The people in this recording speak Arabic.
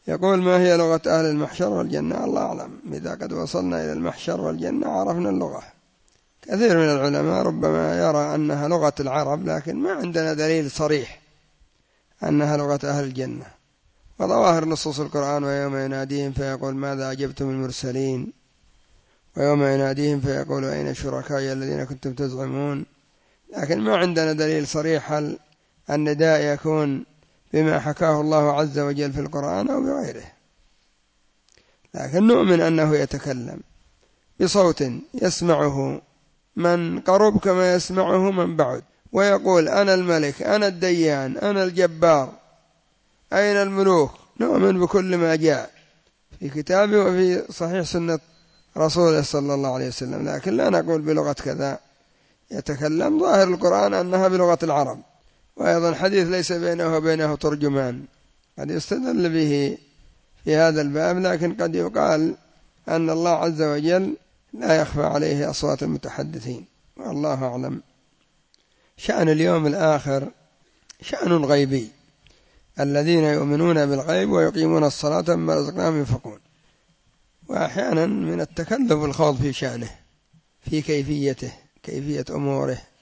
يقول: ما هي لغة أهل المحشر والجنة؟ الله أعلم. إذا قد وصلنا إلى المحشر والجنة عرفنا اللغة. كثير من العلماء ربما يرى أنها لغة العرب، لكن ما عندنا دليل صريح أنها لغة أهل الجنة. وظواهر نصوص القرآن: ويوم يناديهم فيقول ماذا أجبتم المرسلين، ويوم يناديهم فيقول أين شركائي الذين كنتم تزعمون. لكن ما عندنا دليل صريح هل النداء يكون بما حكاه الله عز وجل في القرآن أو بغيره، لكن نؤمن أنه يتكلم بصوت يسمعه من قرب كما يسمعه من بعد، ويقول: أنا الملك، أنا الديان، أنا الجبار، أين الملوك. نؤمن بكل ما جاء في كتابه وفي صحيح سنة رسوله صلى الله عليه وسلم، لكن لا نقول بلغة كذا يتكلم. ظاهر القرآن أنها بلغة العرب، وأيضا حديث ليس بينه وبينه ترجمان قد يستدل به في هذا الباب، لكن قد يقال أن الله عز وجل لا يخفى عليه أصوات المتحدثين، والله أعلم. شأن اليوم الآخر شأن غيبي، الذين يؤمنون بالغيب ويقيمون الصلاة مما رزقناهم ينفقون. وأحيانا من التكلف الخوض في شأنه، في كيفيته، كيفية أموره.